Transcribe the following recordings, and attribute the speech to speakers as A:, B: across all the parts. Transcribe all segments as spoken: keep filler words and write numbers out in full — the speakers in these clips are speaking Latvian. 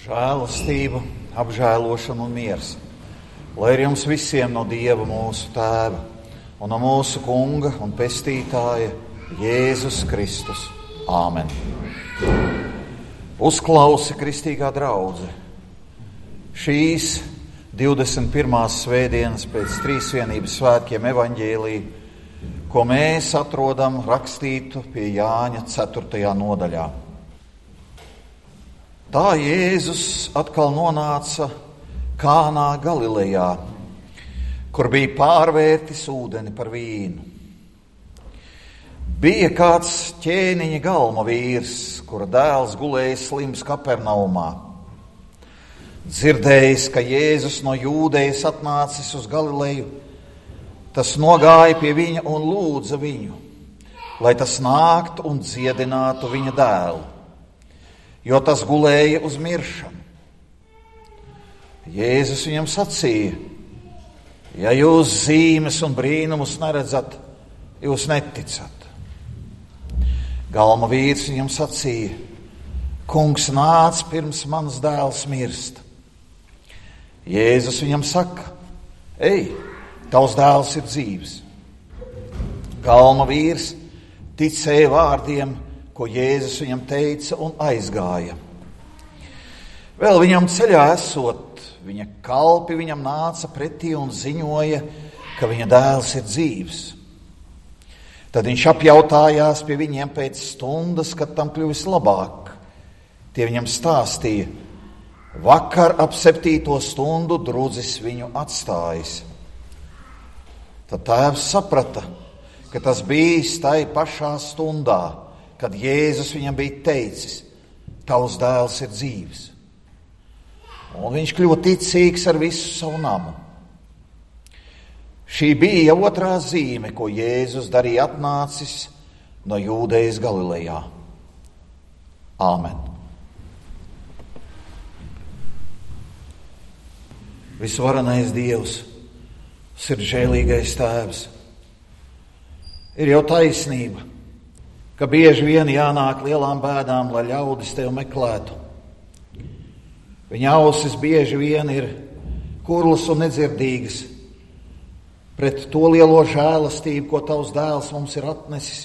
A: Žēlastība, apžēlošana un miers, lai ir jums visiem no Dieva mūsu Tēva un no mūsu Kunga un Pestītāja Jēzus Kristus. Āmen. Uzklausi, kristīgā draudze, šīs divdesmit pirmās svētdienas pēc Trīsvienības svētkiem evaņģēliju, ko mēs atrodam rakstītu pie Jāņa ceturtajā nodaļā. Tā Jēzus atkal nonāca Kānā Galilejā, kur bija pārvērtis ūdeni par vīnu. Bija kāds ķēniņa galma vīrs, kura dēls gulēja slims Kapernaumā. Dzirdējis, ka Jēzus no Jūdejas atnācis uz Galileju, tas nogāja pie viņa un lūdza viņu, lai tas nāktu un dziedinātu viņa dēlu, jo tas gulēja uz miršanu. Jēzus viņam sacīja: ja jūs zīmes un brīnumus neredzat, jūs neticat. Galma vīrs viņam sacīja: Kungs, nāc, pirms mans dēls mirst. Jēzus viņam saka: ej, tavs dēls ir dzīvs. Galma vīrs ticēja vārdiem, ko Jēzus viņam teica, un aizgāja. Vēl viņam ceļā esot, viņa kalpi viņam nāca pretī un ziņoja, ka viņa dēls ir dzīvs. Tad viņš apjautājās pie viņiem pēc stundas, kad tam kļuvis labāk. Tie viņam stāstīja: vakar ap septīto stundu drudzis viņu atstājis. Tad tēvs saprata, ka tas bijis tai pašā stundā, kad Jēzus viņam bija teicis: tavs dēls ir dzīvs. Un viņš kļuva ticīgs ar visu savu namu. Šī bija otrā zīme, ko Jēzus darīja atnācis no Jūdejas Galilejā. Āmen. Visvarenais Dievs, sirdžēlīgais Tēvs, ir jau taisnība, ka bieži vien jānāk lielām bēdām, lai ļaudis tevi meklētu. Viņa ausis bieži vien ir kurlas un nedzirdīgas pret to lielo žēlastību, ko tavs dēls mums ir atnesis,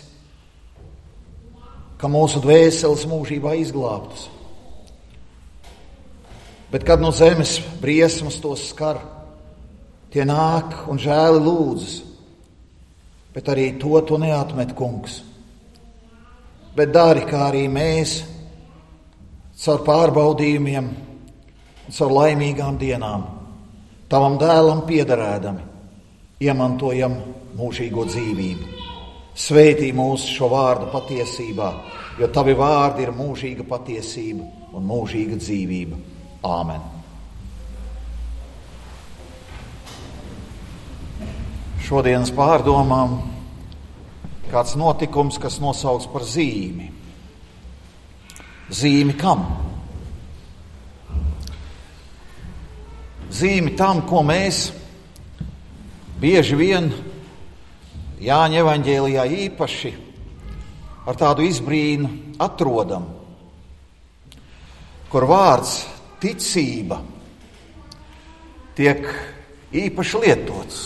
A: ka mūsu dvēseles mūžībā izglābtas. Bet kad no zemes briesmas tos skar, tie nāk un žēli lūdzas, bet arī to tu neatmet, Kungs. Bet dari, kā arī mēs, caur pārbaudījumiem un caur laimīgām dienām, tavam dēlam piederēdami, iemantojam mūžīgo dzīvību. Svētī mūs šo vārdu patiesībā, jo tavi vārdi ir mūžīga patiesība un mūžīga dzīvība. Āmen. Šodienas pārdomām kāds notikums, kas nosauks par zīmi. Zīmi kam? Zīmi tam, ko mēs bieži vien Jāņa evaņģēlijā īpaši ar tādu izbrīnu atrodam, kur vārds ticība tiek īpaši lietots.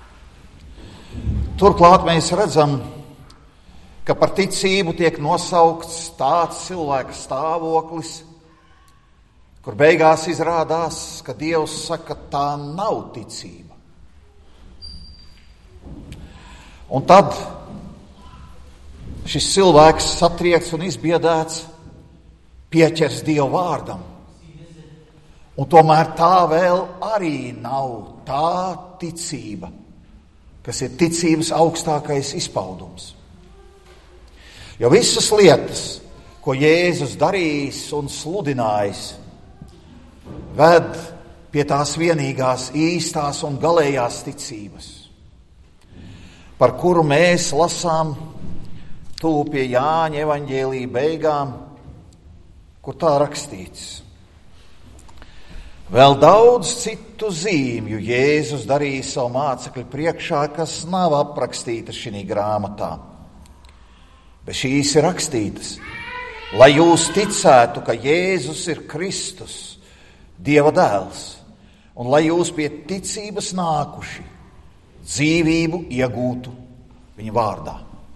A: Turklāt mēs redzam, ka par ticību tiek nosaukts tāds cilvēka stāvoklis, kur beigās izrādās, ka Dievs saka, tā nav ticība. Un tad šis cilvēks satriekts un izbiedēts pieķers Dievu vārdam. Un tomēr tā vēl arī nav tā ticība, kas ir ticības augstākais izpaudums. Jo visas lietas, ko Jēzus darījis un sludinājis, ved pie tās vienīgās īstās un galējās ticības, par kuru mēs lasām tuvu pie Jāņa evaņģēlija beigām, kur tā rakstīts: vēl daudz citu zīmju Jēzus darīja savu mācekļu priekšā, kas nav aprakstītas šī grāmatā. Bet šīs ir rakstītas, lai jūs ticētu, ka Jēzus ir Kristus, Dieva dēls, un lai jūs pie ticības nākuši, dzīvību iegūtu viņa vārdā.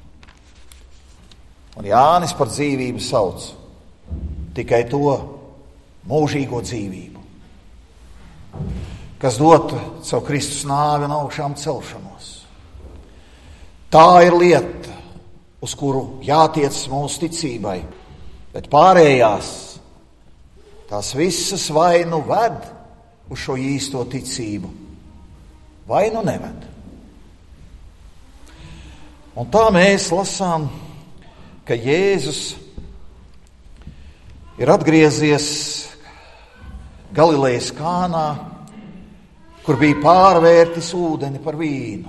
A: Un Jānis par dzīvību sauc tikai to mūžīgo dzīvību, kas dotu savu Kristus nāvi un augšām celšanos. Tā ir lieta, uz kuru jātiec mūsu ticībai, bet pārējās tās visas vai nu ved uz šo īsto ticību, vai nu neved. Un tā mēs lasām, ka Jēzus ir atgriezies Galilejas Kānā, kur bija pārvērtis ūdeni par vīnu.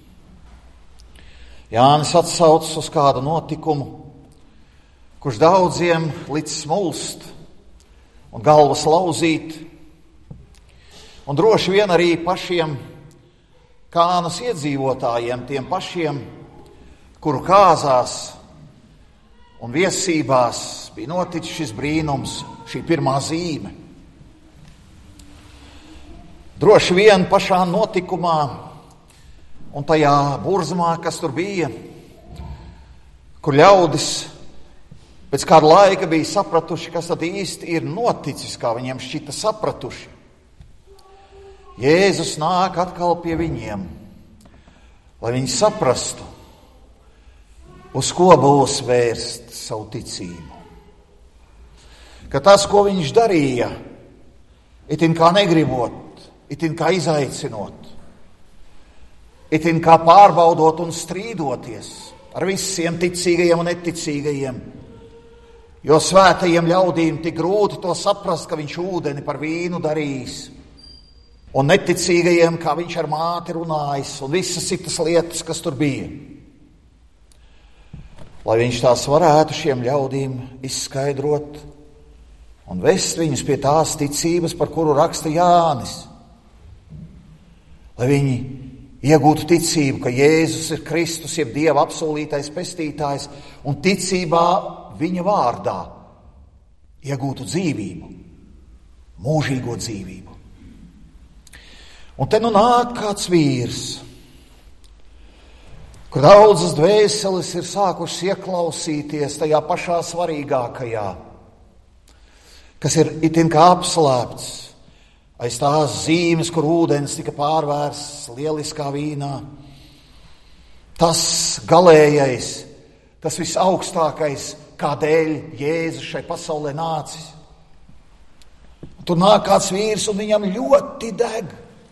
A: Jānis atsaucas uz kādu notikumu, kurš daudziem līdz smulst un galvas lauzīt, un droši vien arī pašiem Kānas iedzīvotājiem, tiem pašiem, kuru kāzās un viesībās bija noticis šis brīnums, šī pirmā zīme. Droši vien pašā notikumā un tajā burzmā, kas tur bija, kur ļaudis pēc kāda laika bija sapratuši, kas tad īsti ir noticis, kā viņiem šķita sapratuši. Jēzus nāk atkal pie viņiem, lai viņi saprastu, uz ko būs vērst savu ticību. Ka tas, ko viņš darīja, itin kā negribot, itin kā izaicinot, itin kā pārbaudot un strīdoties ar visiem ticīgajiem un neticīgajiem, jo svētajiem ļaudīm tik grūti to saprast, ka viņš ūdeni par vīnu darīs, un neticīgajiem, kā viņš ar māti runājis, un visas citas lietas, kas tur bija. Lai viņš tās varētu šiem ļaudīm izskaidrot un vest viņus pie tās ticības, par kuru raksta Jānis. Lai viņi iegūtu ticību, ka Jēzus ir Kristus, jeb Dieva apsolītais pestītājs, un ticībā viņa vārdā iegūtu dzīvību, mūžīgo dzīvību. Un te nu nāk kāds vīrs, kur daudzas dvēseles ir sākušas ieklausīties tajā pašā svarīgākajā, kas ir itin kā apslēpts aiz tās zīmes, kur ūdens tika pārvērsts lieliskā vīnā. Tas galējais, tas visaugstākais, kādēļ Jēzus šai pasaulē nācis. Tur nāk kāds vīrs un viņam ļoti deg.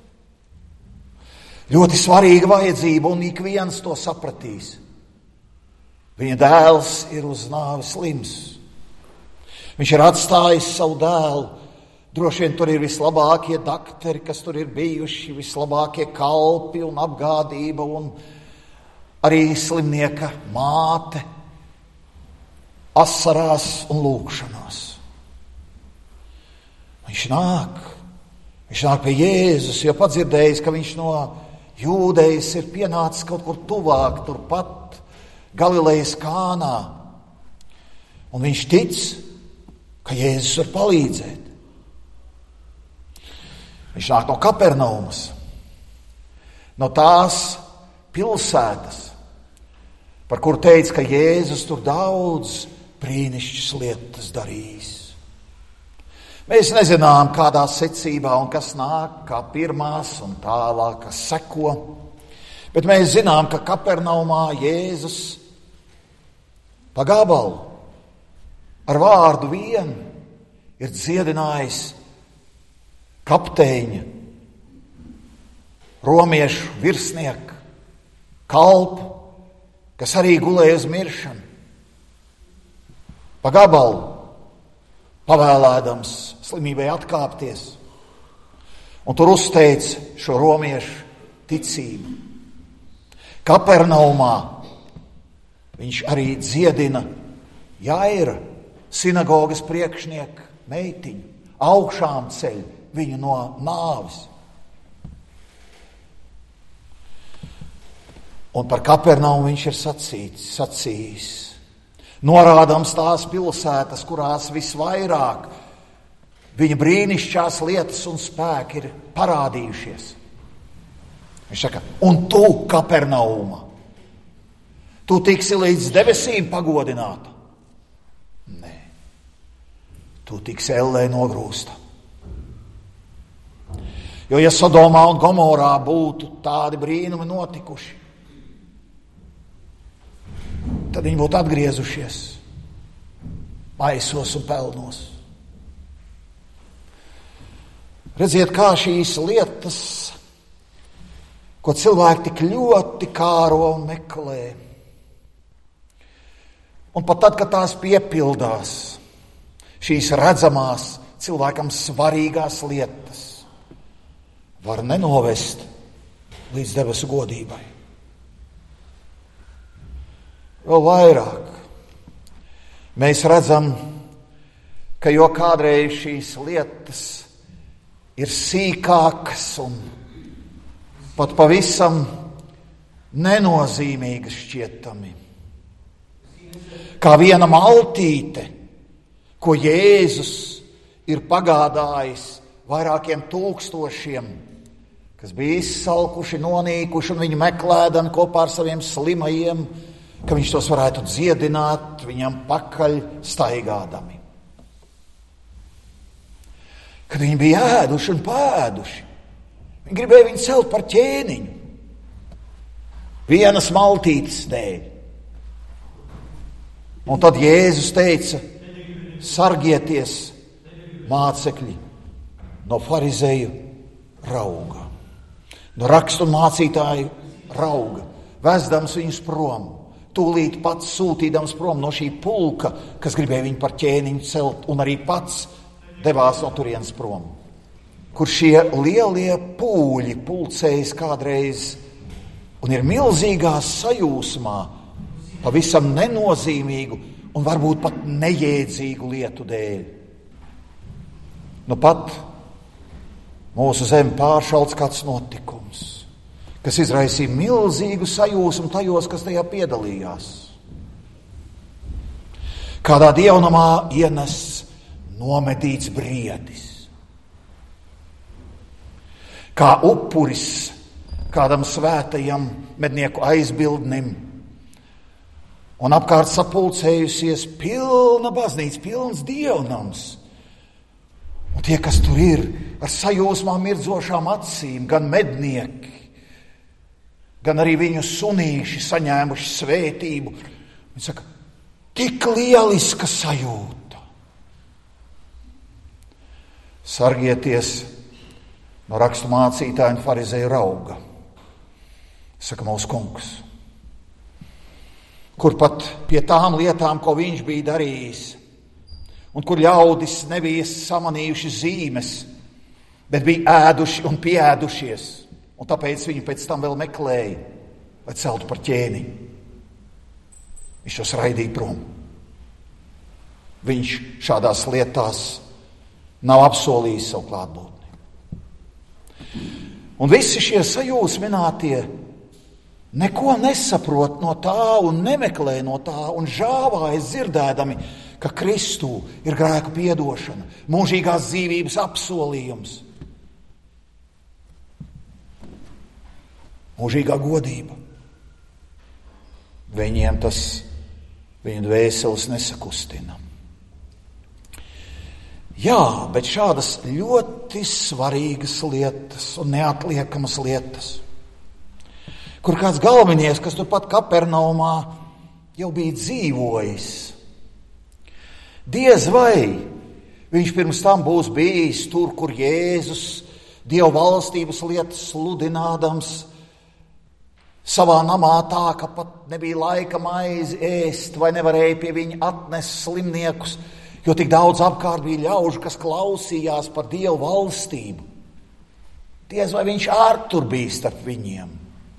A: Ļoti svarīga vajadzība, un ik viens to sapratīs. Viņa dēls ir uz nāvi slims. Viņš ir atstājis savu dēlu. Droši vien tur ir vislabākie dakteri, kas tur ir bijuši, vislabākie kalpi un apgādība, un arī slimnieka māte asarās un lūgšanās. Viņš nāk, viņš nāk pie Jēzus, jo padzirdējis, ka viņš no Jūdejas ir pienācis kaut kur tuvāk, turpat Galilejas Kānā. Un viņš tic, ka Jēzus var palīdzēt. Viņš nāk no Kapernaumas, no tās pilsētas, par kuru teica, ka Jēzus tur daudz brīnišķas lietas darīs. Mēs nezinām, kādā secībā un kas nāk, kā pirmās un tālāk, kas seko, bet mēs zinām, ka Kapernaumā Jēzus pa gabalu ar vārdu vien ir dziedinājis kapteiņa, romiešu virsnieku, kalpu, kas arī gulēja uz miršanu. Pa gabalu pavēlēdams slimībai atkāpties, un tur uzteic šo romiešu ticību. Kapernaumā viņš arī dziedina Jaira, sinagogas priekšnieku meitiņu, augšām ceļ viņu no nāves. Un par Kapernaumu viņš ir sacīts, sacījis, norādams tās pilsētas, kurās visvairāk Viņa brīnišķās lietas un spēki ir parādījušies. Viņš saka, un tu, Kapernauma, tu tiksi līdz debesīm pagodināta. Nē, tu tiksi ellē nogrūsta. Jo, ja Sodomā un Gomorā būtu tādi brīnumi notikuši, tad viņi būtu atgriezušies maisos un pelnos. Redziet, kā šīs lietas, ko cilvēki tik ļoti kāro un meklē, un pat tad, kad tās piepildās, šīs redzamās, cilvēkam svarīgās lietas, var nenovest līdz debesu godībai. Vēl vairāk mēs redzam, ka jo kādreiz šīs lietas ir sīkākas un pat pavisam nenozīmīgas šķietami. Kā viena maltīte, ko Jēzus ir pagādājis vairākiem tūkstošiem, kas bija izsalkuši, nonīkuši un viņu meklēdami kopā ar saviem slimajiem, ka viņš tos varētu dziedināt viņam pakaļ staigādami. Kad viņi bija ēduši un pēduši, viņi gribēja viņu celt par ķēniņu. Vienas maltītes dēļ. Un tad Jēzus teica, sargieties, mācekļi, no farizeju rauga, no rakstu mācītāju rauga, vesdams viņus prom, tūlīt pats sūtīdams prom no šī pulka, kas gribēja viņu par ķēniņu celt, un arī pats devās no turienes prom, kur šie lielie pūļi pulcējas kādreiz un ir milzīgā sajūsmā, pavisam nenozīmīgu un varbūt pat nejēdzīgu lietu dēļ. Nu pat mūsu zemi pāršauts kāds notikums, kas izraisīja milzīgu sajūsmu tajos, kas tajā piedalījās. Kādā dievnamā ienests nomedīts briedis. Kā upuris kādam svētajam mednieku aizbildnim, un apkārt sapulcējusies pilna baznīca, pilns dievnams. Un tie, kas tur ir, ar sajūsmām mirdzošām acīm, gan mednieki, gan arī viņu sunīši saņēmuši svētību. Viņi saka, tik lieliska sajūta. Sargieties no rakstu mācītāja un farizeju rauga, saka mūsu kungs, kur pat pie tām lietām, ko viņš bija darījis, un kur ļaudis nebija samanījuši zīmes, bet bija ēduši un pieēdušies, un tāpēc viņu pēc tam vēl meklēja, lai celtu par ķēniņu. Viņš tos raidīja prom. Viņš šādās lietās nav apsolījis savu klātbūtni. Un visi šie sajūsminātie neko nesaprot no tā un nemeklē no tā un žāvājas dzirdēdami, ka Kristū ir grēku piedošana, mūžīgās dzīvības apsolījums, mūžīgā godība. Viņiem tas viņu dvēseles nesakustina. Jā, bet šādas ļoti svarīgas lietas un neatliekamas lietas, kur kāds galvenieks, kas turpat Kapernaumā jau bija dzīvojis, diez vai viņš pirms tam būs bijis tur, kur Jēzus Dieva valstības lietas sludinādams savā namā tā, ka pat nebija laika maizi ēst vai nevarēja pie viņa atnest slimniekus, jo tik daudz apkārt bija ļaužu, kas klausījās par Dievu valstību. Diez vai viņš ārtur bija starp viņiem.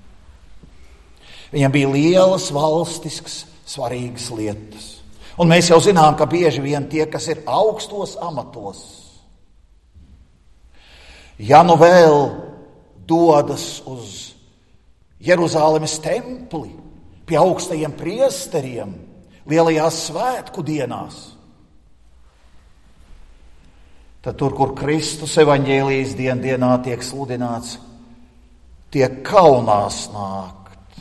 A: Viņam bija lielas valstiskas, svarīgas lietas. Un mēs jau zinām, ka bieži vien tie, kas ir augstos amatos, ja nu vēl dodas uz Jeruzālemes templi, pie augstajiem priesteriem, lielajās svētku dienās, tad tur, kur Kristus evaņģēlijas dien dienā tiek sludināts, tiek kaunās nākt.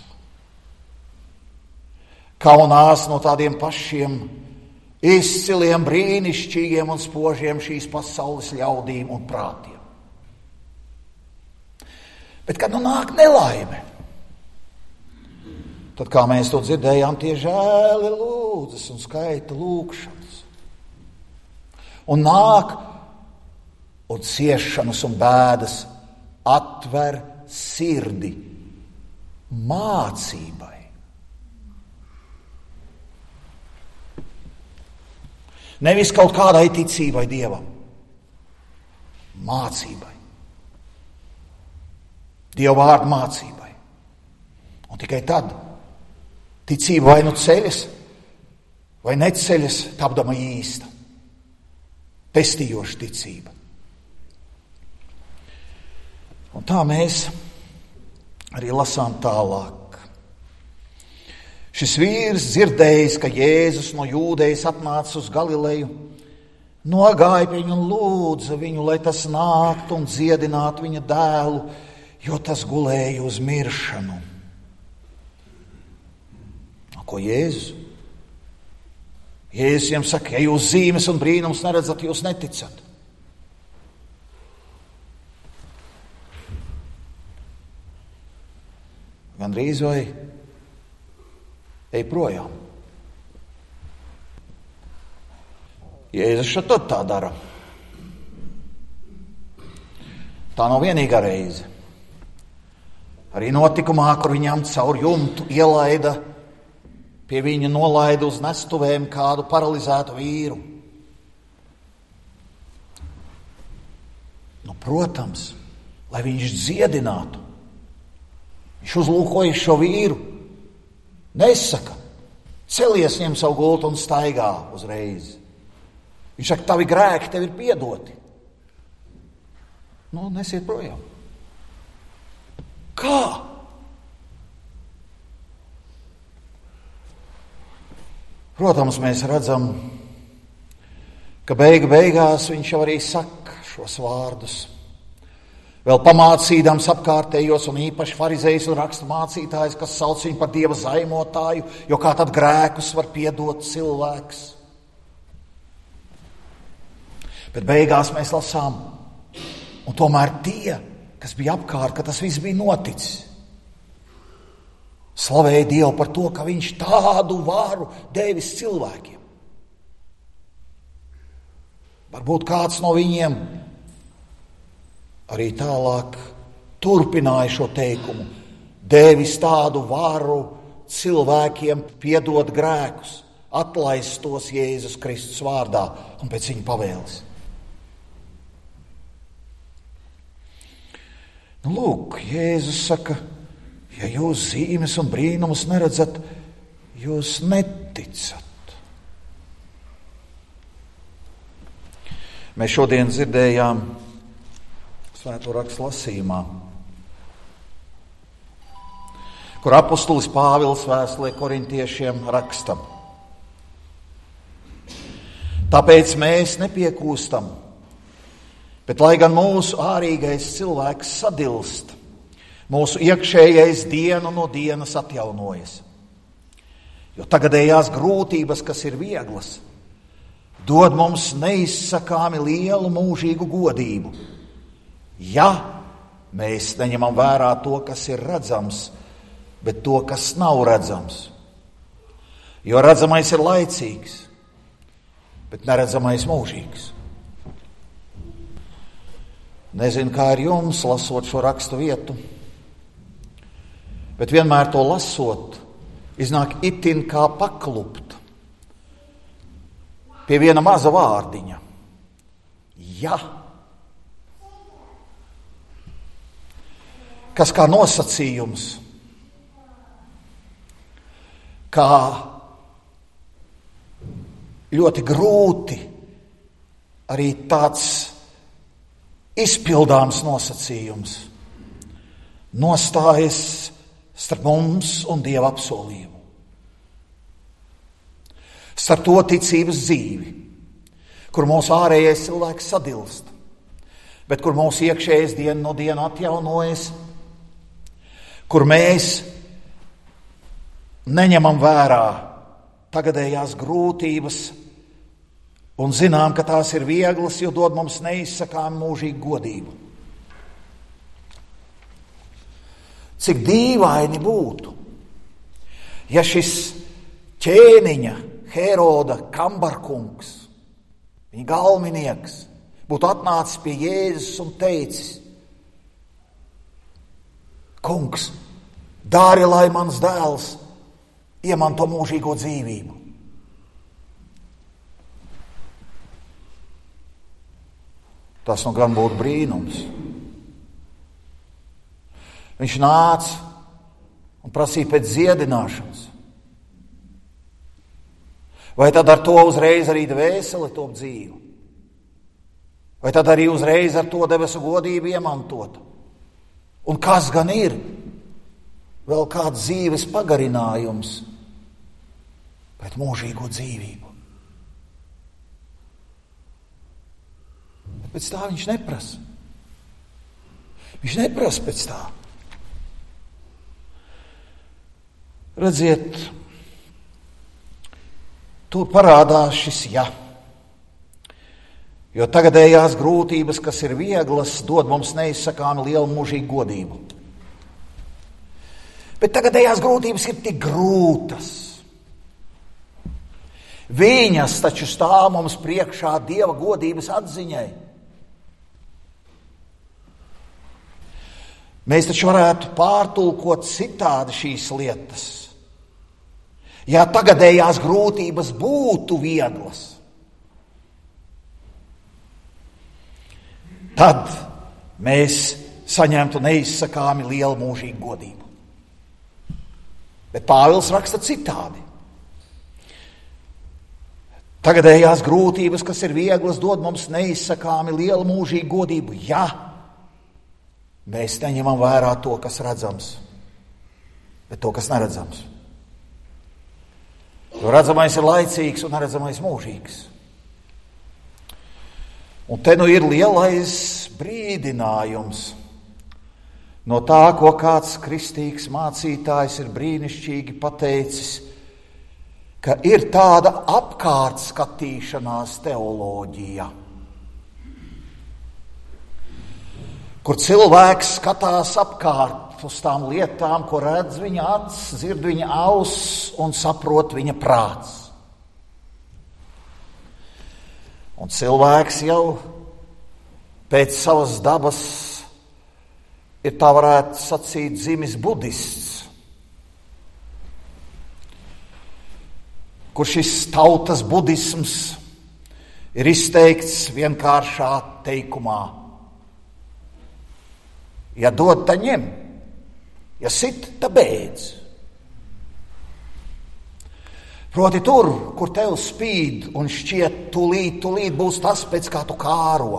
A: Kaunās no tādiem pašiem izciliem, brīnišķīgiem un spožiem šīs pasaules ļaudīm un prātiem. Bet, kad nu nāk nelaime, tad, kā mēs to dzirdējām, tie žēli lūdzas un skaita lūkšanas. Un nāk un ciešanas un bēdas atver sirdi mācībai. Nevis kaut kādai ticībai Dievam, mācībai. Dieva vārdu mācībai. Un tikai tad ticība vai nu ceļas, vai neceļas, tapdama īsta. Pestījoša ticība. Un tā mēs arī lasām tālāk. Šis vīrs dzirdējis, ka Jēzus no Jūdejas atnāca uz Galileju, nogāja pie viņu un lūdza viņu, lai tas nāktu un dziedinātu viņa dēlu, jo tas gulēja uz miršanu. Ko Jēzus? Jēzus viņam saka, ja jūs zīmes un brīnums neredzat, jūs neticat. Gandrīz vai ej projām. Jēzus šeit tad tā dara. Tā nav vienīgā reize. Arī notikumā, kur viņam caur jumtu ielaida, pie viņa nolaida uz nestuvēm kādu paralizētu vīru. Nu, protams, lai viņš dziedinātu. Viņš uzlūkoja šo vīru. Nesaka, celies, ņem savu gultu un staigā uzreiz. Viņš saka, tavi grēki tev ir piedoti. Nu, nesiet projām. Kā? Protams, mēs redzam, ka beigu beigās viņš jau arī saka šos vārdus. Vēl pamācīdams apkārtējos un īpaši farizējus un rakstu mācītājus, kas sauc viņu par Dieva zaimotāju, jo kā tad grēkus var piedot cilvēks. Bet beigās mēs lasām, un tomēr tie, kas bija apkārt, ka tas viss bija noticis, slavēja Dievu par to, ka viņš tādu varu devis cilvēkiem. Varbūt kāds no viņiem arī tālāk turpināja šo teikumu, devis tādu varu cilvēkiem piedot grēkus, atlaist tos Jēzus Kristus vārdā un pēc viņa pavēles. Nu, lūk, Jēzus saka, ja jūs zīmes un brīnumus neredzat, jūs neticat. Mēs šodien dzirdējām Svēto rakstu lasījumā, kur apostolis Pāvils vēstulē korintiešiem raksta. Tāpēc mēs nepiekūstam, bet lai gan mūsu ārīgais cilvēks sadilst, mūsu iekšējais dienu no dienas atjaunojas. Jo tagadējās grūtības, kas ir vieglas, dod mums neizsakāmi lielu mūžīgu godību. Ja mēs neņemam vērā to, kas ir redzams, bet to, kas nav redzams. Jo redzamais ir laicīgs, bet neredzamais mūžīgs. Nezinu, kā ir jums, lasot šo rakstu vietu, bet vienmēr to lasot, iznāk itin kā paklupt pie viena maza vārdiņa. Ja. Kas kā nosacījums, kā ļoti grūti arī tāds izpildāms nosacījums nostājas starp mums un Dieva apsolījumu. Starp to ticības dzīvi, kur mūsu ārējais cilvēks sadilst, bet kur mūsu iekšējais diena no diena atjaunojas, kur mēs neņemam vērā tagadējās grūtības un zinām, ka tās ir vieglas, jo dod mums neizsakām mūžīgu godību. Cik dīvaini būtu, ja šis ķēniņa, Heroda kambarkungs, viņa galvinieks, būtu atnācis pie Jēzus un teicis: Kungs, dari, lai mans dēls iemanto mūžīgo dzīvību. Tas nu gan būtu brīnums. Viņš nāca un prasīja pēc dziedināšanas. Vai tad ar to uzreiz arī dvēsele top dzīvu? Vai tad arī uzreiz ar to debesu godību iemantota? Un kas gan ir? Vēl kāds dzīves pagarinājums, bet mūžīgo dzīvību. Bet pēc tā viņš neprasa. Viņš neprasa pēc tā. Redziet, tur parādās šis ja. Jo tagadējās grūtības, kas ir vieglas, dod mums neizsakāmi lielu mūžīgu godību. Bet tagadējās grūtības ir tik grūtas. Viņas taču stāv mums priekšā Dieva godības atziņai. Mēs taču varētu pārtulkot citādi šīs lietas. Ja tagadējās grūtības būtu vieglas, tad mēs saņemtu neizsakāmi lielu mūžīgu godību. Bet Pāvils raksta citādi. Tagadējās grūtības, kas ir vieglas, dod mums neizsakāmi lielu mūžīgu godību, ja mēs neņemam vērā to, kas redzams, bet to, kas neredzams. Jo redzamais ir laicīgs un neredzamais mūžīgs. Un te nu ir lielais brīdinājums no tā, ko kāds kristīgs mācītājs ir brīnišķīgi pateicis, ka ir tāda apkārt skatīšanās teoloģija, kur cilvēks skatās apkārt uz tām lietām, ko redz viņa acis, dzird viņa auss un saprot viņa prāts. Un cilvēks jau pēc savas dabas ir, tā varētu sacīt, dzimis budists, kur šis tautas budisms ir izteikts vienkāršā teikumā: ja dod, tad ņem, ja sit, tad beidz. Proti tur, kur tev spīd un šķiet tūlīt, tūlīt būs tas, pēc kā tu kāro,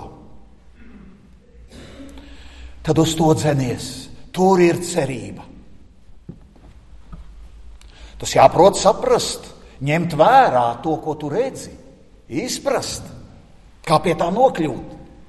A: tad uz to dzenies. Tur ir cerība. Tas jāprot saprast, ņemt vērā to, ko tu redzi, izprast, kā pie tā nokļūt.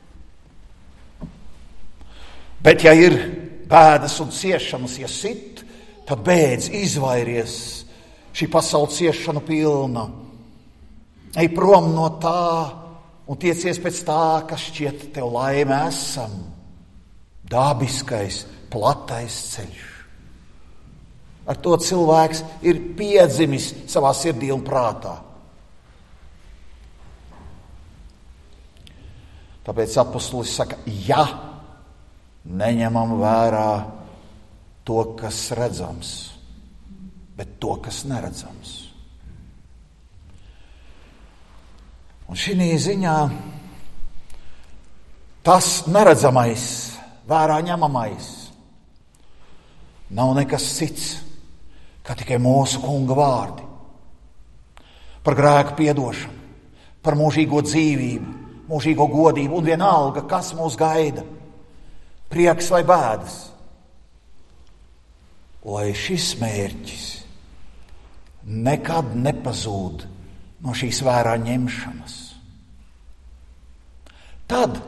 A: Bet ja ir bēdas un ciešanas, ja sit, tad beidz, izvairies, šī pasaule ciešanu pilna. Ej prom no tā un tiecies pēc tā, kas šķiet tev laime esam. Dabiskais, platais ceļš. Ar to cilvēks ir piedzimis savā sirdī un prātā. Tāpēc apostolis saka, ja neņemam vērā to, kas redzams, bet to, kas neredzams. Un šī ziņā tas neredzamais, vērā ņemamais, nav nekas cits, kā tikai mūsu Kunga vārdi. Par grēku piedošanu, par mūžīgo dzīvību, mūžīgo godību un vienalga, kas mūs gaida. Prieks vai bēdas, lai šis mērķis nekad nepazūd no šīs vērā ņemšanas. Tad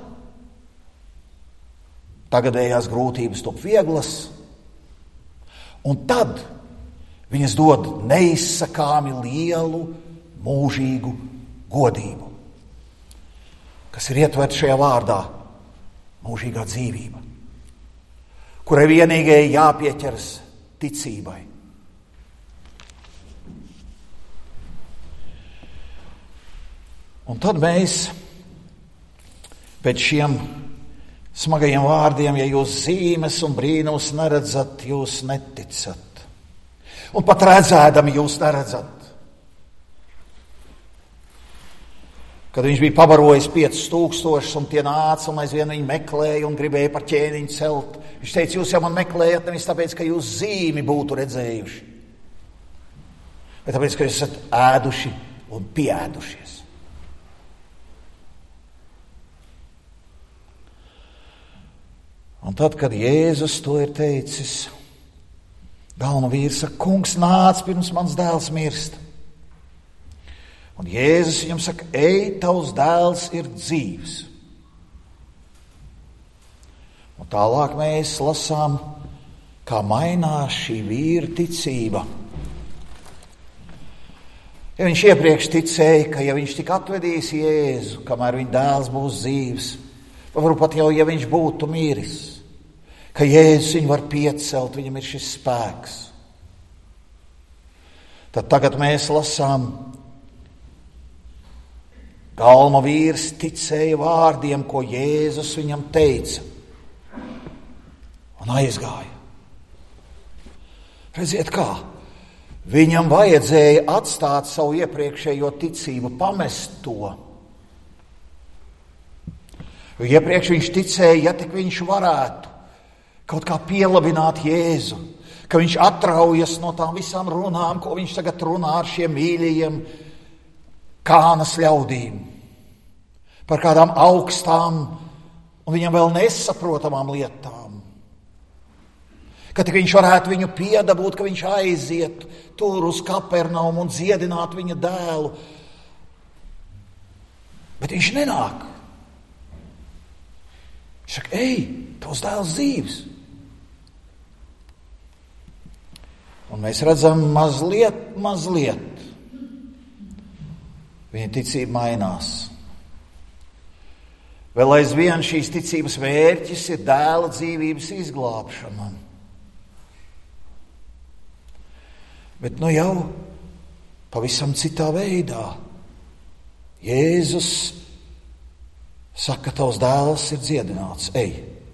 A: tagadējās grūtības top vieglas, un tad viņas dod neizsakāmi lielu, mūžīgu godību, kas ir ietverta šajā vārdā mūžīgā dzīvība, kurai vienīgai jāpieķeras ticībai. Un tad mēs pēc šiem smagajiem vārdiem, ja jūs zīmes un brīnums neredzat, jūs neticat. Un pat redzēdami jūs neredzat. Kad viņš bija pabarojis piecus tūkstošus un tie nāca un aizvien viņu meklēja un gribēja par ķēniņu celt, viņš teica, jūs jau man meklējat nevis tāpēc, ka jūs zīmi būtu redzējuši, bet tāpēc, ka jūs esat ēduši un pieēdušies. Un tad, kad Jēzus to ir teicis, galvenā vīrs saka, kungs, nāc, pirms mans dēls mirst. Un Jēzus viņam saka, ej, tavs dēls ir dzīvs. Un tālāk mēs lasām, kā mainās šī vīra ticība. Ja viņš iepriekš ticēja, ka ja viņš tik atvedīs Jēzu, kamēr viņa dēls būs dzīvs, varbūt pat jau, ja viņš būtu miris, ka Jēzus viņu var piecelt, viņam ir šis spēks. Tad tagad mēs lasām, galma vīrs ticēja vārdiem, ko Jēzus viņam teica, un aizgāja. Redziet kā, viņam vajadzēja atstāt savu iepriekšējo ticību, pamest to. Jo iepriekš viņš ticēja, ja tik viņš varētu kaut kā pielabināt Jēzu, ka viņš atraujas no tām visām runām, ko viņš tagad runā ar šiem mīļajiem Kānas ļaudīm, par kādām augstām un viņam vēl nesaprotamām lietām. Ka tik viņš varētu viņu piedabūt, ka viņš aiziet tur uz Kapernaumu un dziedināt viņa dēlu. Bet viņš nenāk. Viņš saka, ej, tavs dēls dzīvs. Un mēs redzam mazliet, mazliet. Viņa ticība mainās. Vēl aizvien šīs ticības mērķis ir dēla dzīvības izglābšana. Bet nu jau pavisam citā veidā. Jēzus saka, tavs dēls ir dziedināts, ej.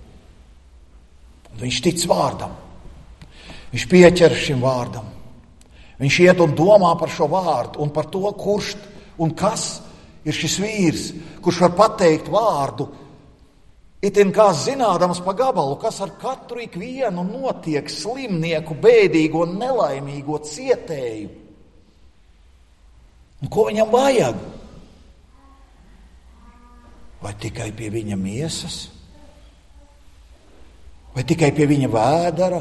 A: Un viņš tic vārdam. Viņš pieķer šim vārdam. Viņš iet un domā par šo vārdu un par to, kurš un kas ir šis vīrs, kurš var pateikt vārdu, itin kā zinādams pa gabalu, kas ar katru ikvienu notiek slimnieku, bēdīgo, nelaimīgo, cietēju. Un ko viņam vajag? Vai tikai pie viņa miesas? Vai tikai pie viņa vēdera?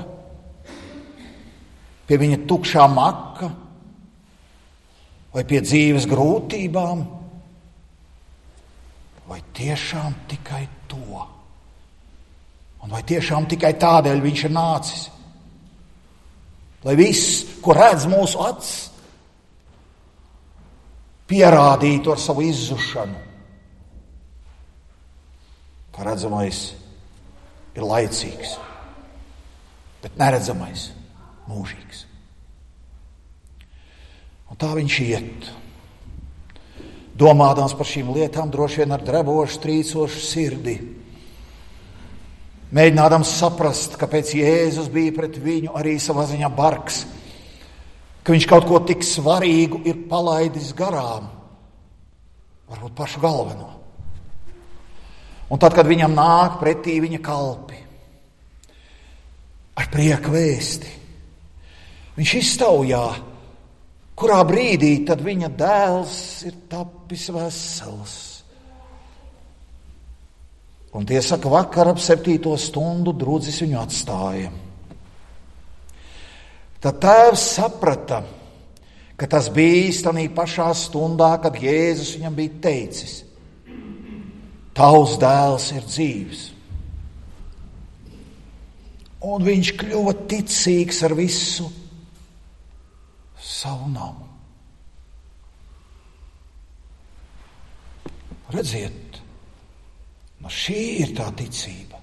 A: Pie viņa tukšā maka? Vai pie dzīves grūtībām? Vai tiešām tikai to? Un vai tiešām tikai tādēļ viņš ir nācis? Lai viss, ko redz mūsu acis, pierādītu ar savu izzušanu. Kā redzamais ir laicīgs, bet neredzamais mūžīgs. Un tā viņš iet, domādams par šīm lietām, droši vien ar drebošu, trīcošu sirdi, mēģinādams saprast, kāpēc Jēzus bija pret viņu arī savā ziņā bargs, ka viņš kaut ko tik svarīgu ir palaidis garām, varbūt pašu galveno. Un tad, kad viņam nāk pretī viņa kalpi, ar prieku vēsti, viņš iztaujā, kurā brīdī tad viņa dēls ir tapis vesels. Un tie saka, vakar ap septīto stundu drudzis viņu atstāja. Tad tēvs saprata, ka tas bijis tanī pašā stundā, kad Jēzus viņam bija teicis, tavs dēls ir dzīvs. Un viņš kļuva ticīgs ar visu savu namu. Redziet, no šī ir tā ticība,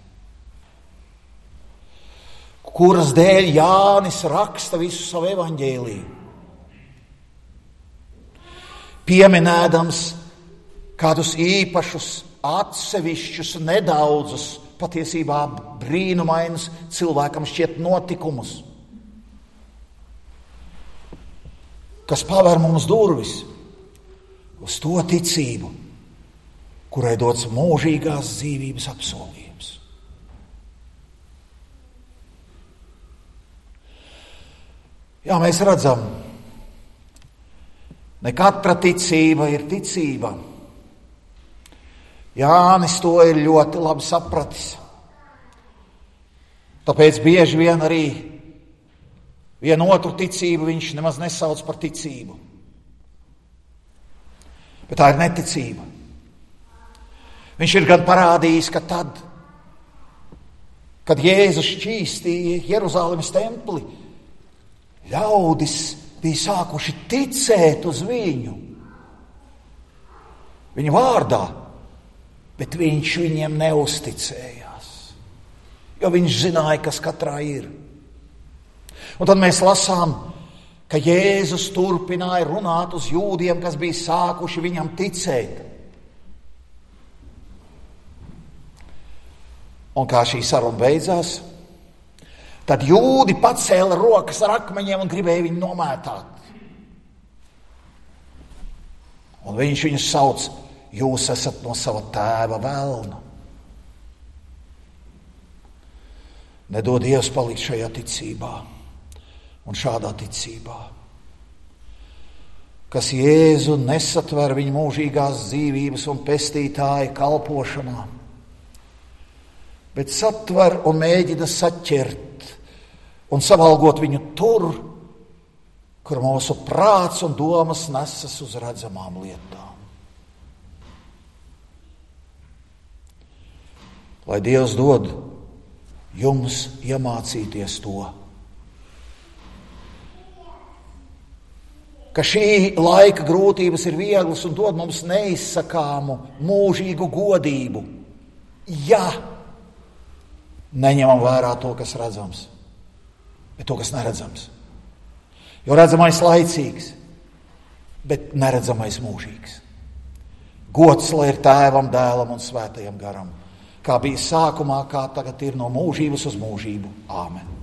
A: kuras dēļ Jānis raksta visu savu evaņģēliju, pieminēdams kādus īpašus, atsevišķus, nedaudzus, patiesībā brīnumainus cilvēkam šķiet notikumus, kas paver mums durvis uz to ticību, kurai dots mūžīgās dzīvības apsolījums. Jā, mēs redzam, ne katra ticība ir ticība. Jānis to ir ļoti labi sapratis. Tāpēc bieži vien arī vienu otru ticību viņš nemaz nesauc par ticību. Bet tā ir neticība. Viņš ir gan parādījis, ka tad, kad Jēzus šķīstīja Jeruzalemes templi, ļaudis bija sākuši ticēt uz viņu, viņa vārdā, bet viņš viņiem neusticējās, jo viņš zināja, kas katrā ir. Un tad mēs lasām, ka Jēzus turpināja runāt uz jūdiem, kas bija sākuši viņam ticēt. Un kā šī saruna beidzās, tad jūdi pacēla rokas ar akmeņiem un gribēja viņu nomētāt. Un viņš viņus sauc: jūs esat no sava tēva velna. Nedod Dievs palikt šajā ticībā un šādā ticībā, kas Jēzu nesatver viņa mūžīgās dzīvības un pestītāja kalpošanā, bet satver un mēģina saķert un savalgot viņu tur, kur mūsu prāts un domas nesas uz redzamām lietām. Lai Dievs dod jums iemācīties to, ka šī laika grūtības ir vieglas un dod mums neizsakāmu mūžīgu godību, ja neņemam vērā to, kas redzams, bet to, kas neredzams. Jo redzamais laicīgs, bet neredzamais mūžīgs. Gods lai ir Tēvam, Dēlam un Svētajam garam, kā bija sākumā, kā tagad ir no mūžības uz mūžību. Āmen.